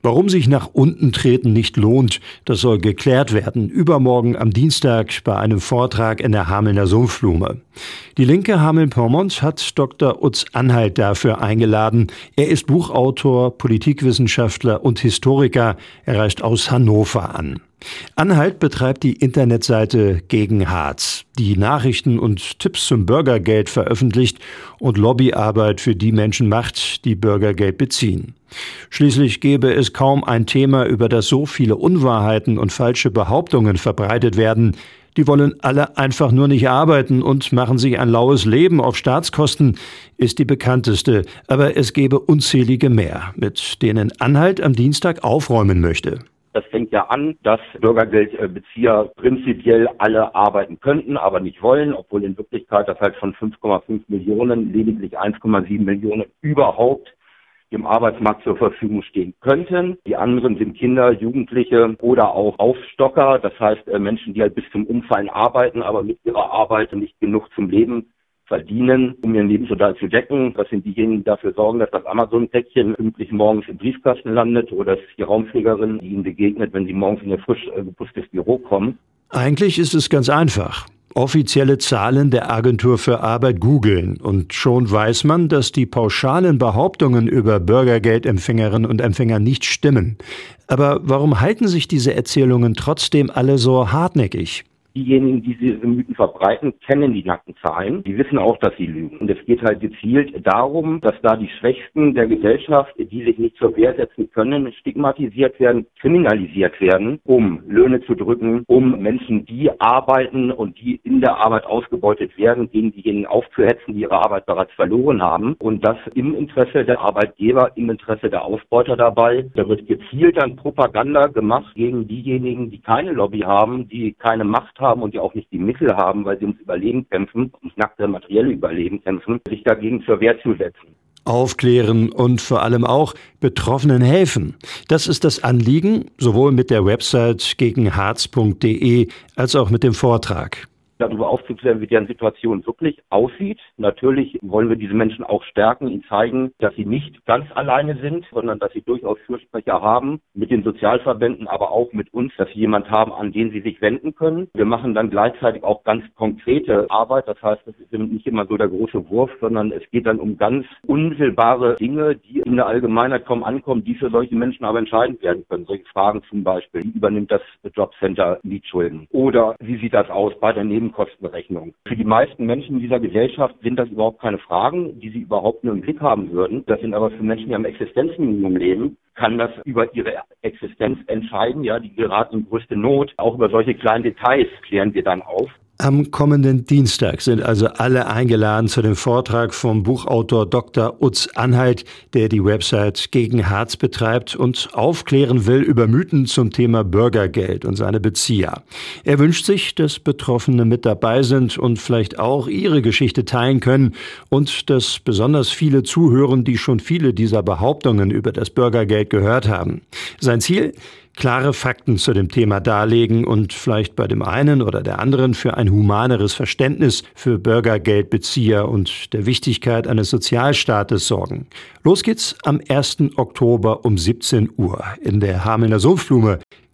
Warum sich nach unten treten nicht lohnt, das soll geklärt werden. Übermorgen am Dienstag bei einem Vortrag in der Hamelner Sumpfblume. Die Linke Hameln-Pyrmont hat Dr. Utz Anhalt dafür eingeladen. Er ist Buchautor, Politikwissenschaftler und Historiker. Er reist aus Hannover an. Anhalt betreibt die Internetseite Gegen Harz, die Nachrichten und Tipps zum Bürgergeld veröffentlicht und Lobbyarbeit für die Menschen macht, die Bürgergeld beziehen. Schließlich gäbe es kaum ein Thema, über das so viele Unwahrheiten und falsche Behauptungen verbreitet werden. Die wollen alle einfach nur nicht arbeiten und machen sich ein laues Leben auf Staatskosten, ist die bekannteste. Aber es gäbe unzählige mehr, mit denen Anhalt am Dienstag aufräumen möchte. Das fängt ja an, dass Bürgergeldbezieher prinzipiell alle arbeiten könnten, aber nicht wollen, obwohl in Wirklichkeit das halt von 5,5 Millionen lediglich 1,7 Millionen überhaupt im Arbeitsmarkt zur Verfügung stehen könnten. Die anderen sind Kinder, Jugendliche oder auch Aufstocker, das heißt Menschen, die halt bis zum Umfallen arbeiten, aber mit ihrer Arbeit nicht genug zum Leben verdienen, um ihren Lebensunterhalt zu decken. Das sind diejenigen, die dafür sorgen, dass das Amazon-Päckchen pünktlich morgens im Briefkasten landet oder das ist die Raumfliegerin, die ihnen begegnet, wenn sie morgens in ihr frisch geputztes Büro kommen. Eigentlich ist es ganz einfach. Offizielle Zahlen der Agentur für Arbeit googeln und schon weiß man, dass die pauschalen Behauptungen über Bürgergeldempfängerinnen und Empfänger nicht stimmen. Aber warum halten sich diese Erzählungen trotzdem alle so hartnäckig? Diejenigen, die diese Mythen verbreiten, kennen die nackten Zahlen. Die wissen auch, dass sie lügen. Und es geht halt gezielt darum, dass da die Schwächsten der Gesellschaft, die sich nicht zur Wehr setzen können, stigmatisiert werden, kriminalisiert werden, um Löhne zu drücken, um Menschen, die arbeiten und die in der Arbeit ausgebeutet werden, gegen diejenigen aufzuhetzen, die ihre Arbeit bereits verloren haben. Und das im Interesse der Arbeitgeber, im Interesse der Ausbeuter dabei. Da wird gezielt dann Propaganda gemacht gegen diejenigen, die keine Lobby haben, die keine Macht haben und die auch nicht die Mittel haben, weil sie ums Überleben kämpfen, ums nackte materielle Überleben kämpfen, sich dagegen zur Wehr zu setzen. Aufklären und vor allem auch Betroffenen helfen. Das ist das Anliegen, sowohl mit der Website gegenharz.de als auch mit dem Vortrag. Darüber aufzuklären, wie deren Situation wirklich aussieht. Natürlich wollen wir diese Menschen auch stärken, ihnen zeigen, dass sie nicht ganz alleine sind, sondern dass sie durchaus Fürsprecher haben, mit den Sozialverbänden, aber auch mit uns, dass sie jemand haben, an den sie sich wenden können. Wir machen dann gleichzeitig auch ganz konkrete Arbeit. Das heißt, es ist nicht immer so der große Wurf, sondern es geht dann um ganz unmittelbare Dinge, die in der Allgemeinheit kaum ankommen, die für solche Menschen aber entscheidend werden können. Solche Fragen zum Beispiel, wie übernimmt das Jobcenter Mietschulden? Oder wie sieht das aus bei der Nebenkostenrechnung? Für die meisten Menschen in dieser Gesellschaft sind das überhaupt keine Fragen, die sie überhaupt nur im Blick haben würden. Das sind aber für Menschen, die am Existenzminimum leben, kann das über ihre Existenz entscheiden. Ja, die geraten in größte Not. Auch über solche kleinen Details klären wir dann auf. Am kommenden Dienstag sind also alle eingeladen zu dem Vortrag vom Buchautor Dr. Utz Anhalt, der die Website Gegen Harz betreibt und aufklären will über Mythen zum Thema Bürgergeld und seine Bezieher. Er wünscht sich, dass Betroffene mit dabei sind und vielleicht auch ihre Geschichte teilen können und dass besonders viele zuhören, die schon viele dieser Behauptungen über das Bürgergeld gehört haben. Sein Ziel? Klare Fakten zu dem Thema darlegen und vielleicht bei dem einen oder der anderen für ein humaneres Verständnis für Bürgergeldbezieher und der Wichtigkeit eines Sozialstaates sorgen. Los geht's am 1. Oktober um 17 Uhr in der Hamelner Sumpfblume.